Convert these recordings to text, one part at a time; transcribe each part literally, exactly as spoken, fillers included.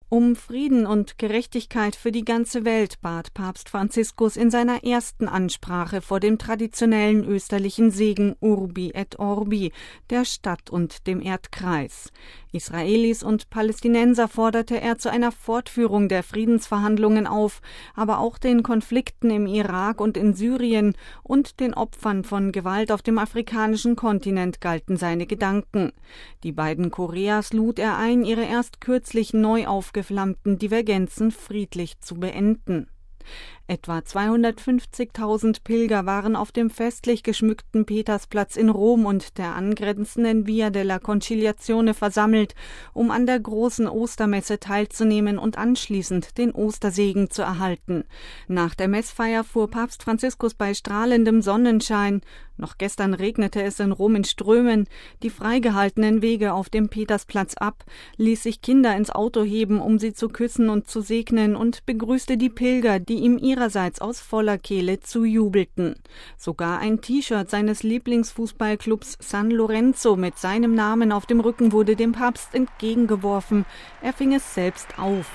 Um Frieden und Gerechtigkeit für die ganze Welt bat Papst Franziskus in seiner ersten Ansprache vor dem traditionellen österlichen Segen Urbi et Orbi, der Stadt und dem Erdkreis. Israelis und Palästinenser forderte er zu einer Fortführung der Friedensverhandlungen auf, aber auch den Konflikten im Irak und in Syrien und den Opfern von Gewalt auf dem afrikanischen Kontinent galten seine Gedanken. Die beiden Koreas lud er ein, ihre erst kürzlich neu aufgeflammten Divergenzen friedlich zu beenden. Etwa zweihundertfünfzigtausend Pilger waren auf dem festlich geschmückten Petersplatz in Rom und der angrenzenden Via della Conciliazione versammelt, um an der großen Ostermesse teilzunehmen und anschließend den Ostersegen zu erhalten. Nach der Messfeier fuhr Papst Franziskus bei strahlendem Sonnenschein, noch gestern regnete es in Rom in Strömen, die freigehaltenen Wege auf dem Petersplatz ab, ließ sich Kinder ins Auto heben, um sie zu küssen und zu segnen, und begrüßte die Pilger, die ihm ihrerseits aus voller Kehle zujubelten. Sogar ein T-Shirt seines Lieblingsfußballclubs San Lorenzo mit seinem Namen auf dem Rücken wurde dem Papst entgegengeworfen. Er fing es selbst auf.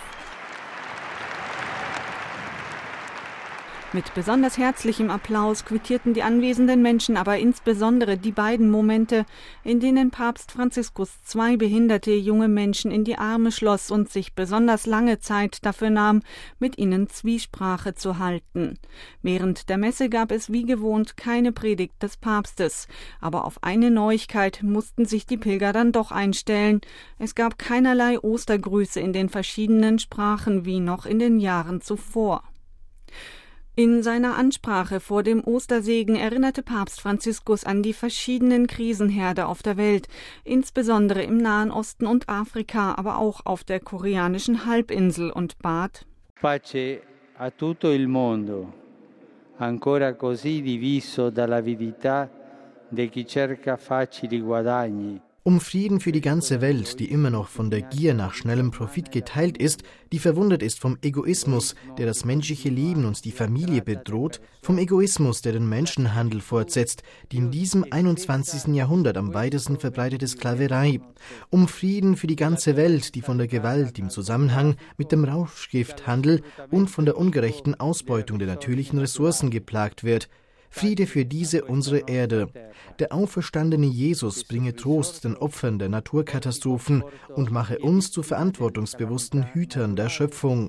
Mit besonders herzlichem Applaus quittierten die anwesenden Menschen aber insbesondere die beiden Momente, in denen Papst Franziskus zwei behinderte junge Menschen in die Arme schloss und sich besonders lange Zeit dafür nahm, mit ihnen Zwiesprache zu halten. Während der Messe gab es wie gewohnt keine Predigt des Papstes, aber auf eine Neuigkeit mussten sich die Pilger dann doch einstellen. Es gab keinerlei Ostergrüße in den verschiedenen Sprachen wie noch in den Jahren zuvor. In seiner Ansprache vor dem Ostersegen erinnerte Papst Franziskus an die verschiedenen Krisenherde auf der Welt, insbesondere im Nahen Osten und Afrika, aber auch auf der koreanischen Halbinsel, und bat: Pace a tutto il mondo, ancora così diviso dall'avidità di chi cerca facili guadagni. Um Frieden für die ganze Welt, die immer noch von der Gier nach schnellem Profit geteilt ist, die verwundet ist vom Egoismus, der das menschliche Leben und die Familie bedroht, vom Egoismus, der den Menschenhandel fortsetzt, die in diesem einundzwanzigsten Jahrhundert am weitesten verbreitete Sklaverei. Um Frieden für die ganze Welt, die von der Gewalt im Zusammenhang mit dem Rauschgifthandel und von der ungerechten Ausbeutung der natürlichen Ressourcen geplagt wird. Friede für diese unsere Erde. Der auferstandene Jesus bringe Trost den Opfern der Naturkatastrophen und mache uns zu verantwortungsbewussten Hütern der Schöpfung.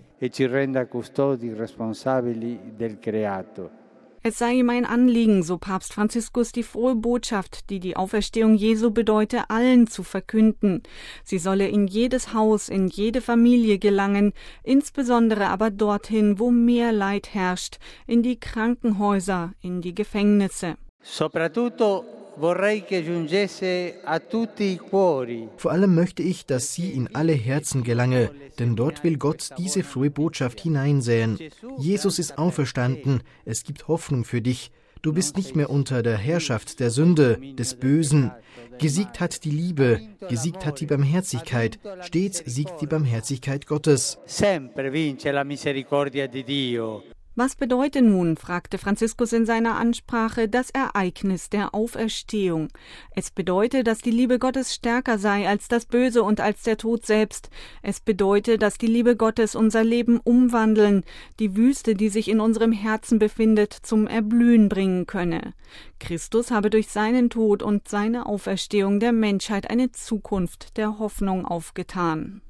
Es sei ihm ein Anliegen, so Papst Franziskus, die frohe Botschaft, die die Auferstehung Jesu bedeute, allen zu verkünden. Sie solle in jedes Haus, in jede Familie gelangen, insbesondere aber dorthin, wo mehr Leid herrscht, in die Krankenhäuser, in die Gefängnisse. Soprattutto vorrei che giungesse a tutti i cuori. Vor allem möchte ich, dass sie in alle Herzen gelange, denn dort will Gott diese frohe Botschaft hineinsäen. Jesus ist auferstanden, es gibt Hoffnung für dich. Du bist nicht mehr unter der Herrschaft der Sünde, des Bösen. Gesiegt hat die Liebe, gesiegt hat die Barmherzigkeit, stets siegt die Barmherzigkeit Gottes. Sempre vince la misericordia di Dio. Was bedeutet nun, fragte Franziskus in seiner Ansprache, das Ereignis der Auferstehung? Es bedeutet, dass die Liebe Gottes stärker sei als das Böse und als der Tod selbst. Es bedeutet, dass die Liebe Gottes unser Leben umwandeln, die Wüste, die sich in unserem Herzen befindet, zum Erblühen bringen könne. Christus habe durch seinen Tod und seine Auferstehung der Menschheit eine Zukunft der Hoffnung aufgetan.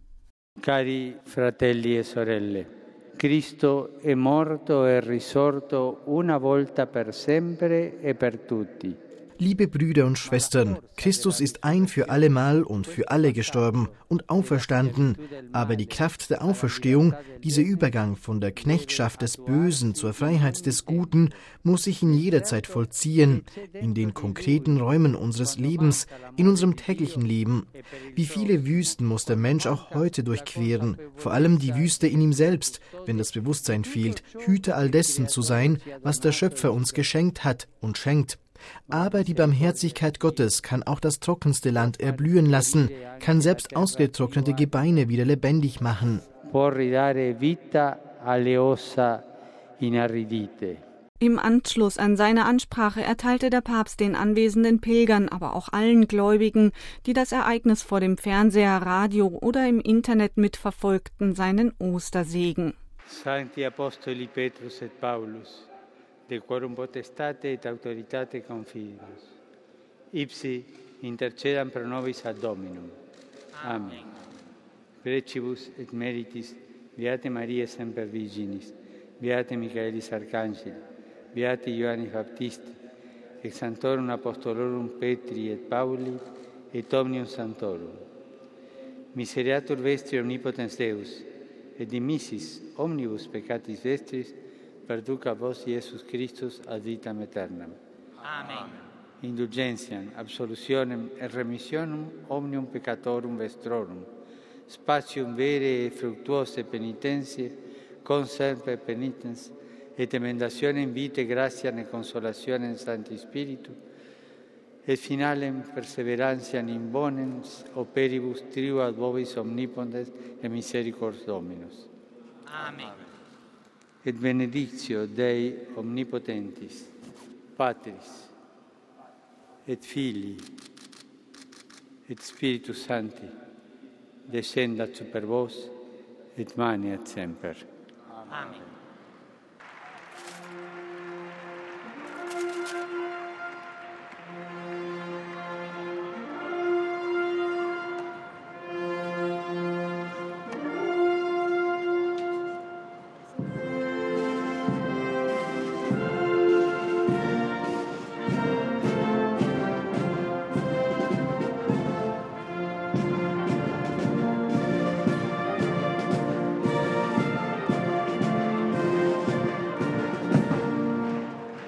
Cari fratelli e sorelle, Cristo è morto e risorto una volta per sempre e per tutti. Liebe Brüder und Schwestern, Christus ist ein für allemal und für alle gestorben und auferstanden, aber die Kraft der Auferstehung, dieser Übergang von der Knechtschaft des Bösen zur Freiheit des Guten, muss sich in jeder Zeit vollziehen, in den konkreten Räumen unseres Lebens, in unserem täglichen Leben. Wie viele Wüsten muss der Mensch auch heute durchqueren, vor allem die Wüste in ihm selbst, wenn das Bewusstsein fehlt, Hüter all dessen zu sein, was der Schöpfer uns geschenkt hat und schenkt. Aber die Barmherzigkeit Gottes kann auch das trockenste Land erblühen lassen, kann selbst ausgetrocknete Gebeine wieder lebendig machen. Può ridare vita alle ossa inarridite. Im Anschluss an seine Ansprache erteilte der Papst den anwesenden Pilgern, aber auch allen Gläubigen, die das Ereignis vor dem Fernseher, Radio oder im Internet mitverfolgten, seinen Ostersegen. Sancti Apostoli Petrus et Paulus, de quorum potestate et autoritate confidibus, ipsi intercedam pro nobis ad Dominum. Amen. Precibus et meritis Beate Maria Semper Virginis, Beate Michaelis Arcangeli, Beati Ioannis Baptisti, ex Sanctorum Apostolorum Petri et Pauli, et omnium Sanctorum. Misereatur vestri omnipotens Deus, et dimissis omnibus peccatis vestris, perduca vos Iesus Christus ad vitam aeternam. Amen. Indulgentiam, absolutionem et remissionem omnium peccatorum vestrorum, spatium vere et fructuose penitentiae, conserve penitens, et emendationem vitae gratiam et consolationem Sancti Spiritu, et finalem perseverantiam in bonem operibus triu ad vobis omnipotens et misericors Dominus. Amen. Et benedictio Dei omnipotentis, Patris, et Filii, et Spiritus Sancti, descendat super vos, et maneat semper. Amen.